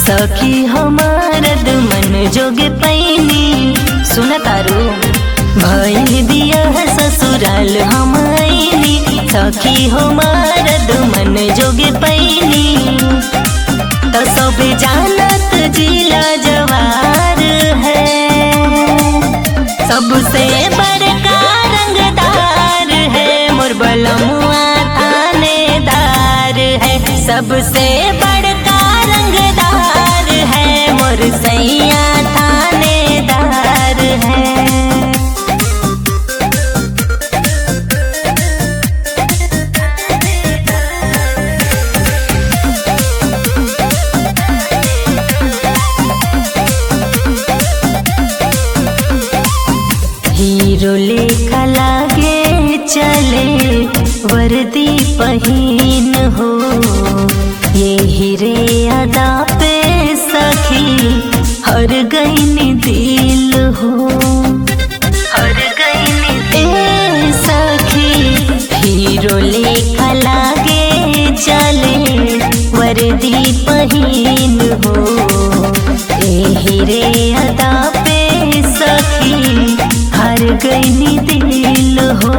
सखी हमारद मन जोगे पैनी सुन तारू भइल दिया ससुराल हम आईनी। सखी हमारद मन जोगे पैनी तो सब जानत जिला जवार है। सबसे बड़का रंगदार है मोर बलमुआ थानेदार है। सबसे बड़का रंगदार है मोर सैया थानेदार है। हीरो लेखा लागे चले वर्दी पहिन हो। ये हीरे अदा पे सखी हर गईनी दिल हो। हर गईनी दिल सखी हीरो लेखा लागे चले वर्दी पहिन हो। ये हीरे अदा पे सखी हर गईनी दिल हो।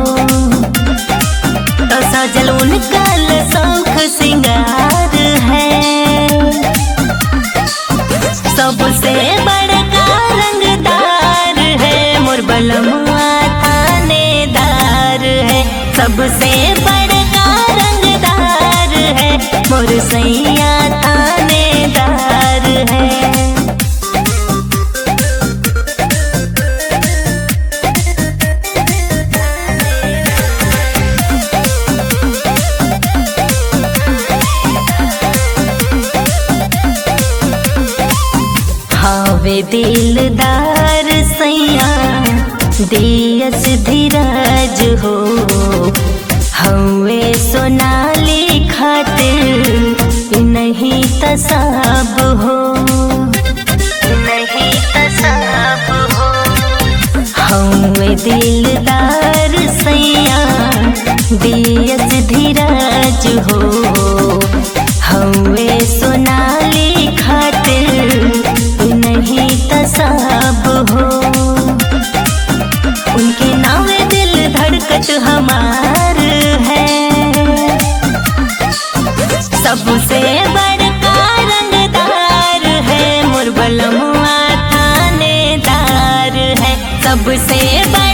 तो सजल उनका शौक सिंगार है। सबसे बड़का रंगदार है मोर बलमुआ थानेदार है। सबसे बड़का रंगदार है मोर सैया थानेदार है। हावे दिलदार सैया दियस धीरज हो। हवे सोनाली खातिर नहीं तसाब हो। नहीं तसाब हो। हवे दिलदार सैया दियस धीरज हो। हवे सोनाली खातिर नहीं तसाब हो। उनके नाम दिल धड़कत हमार है। सबसे बड़का रंगदार है मोर बलमुआ थानेदार है। सबसे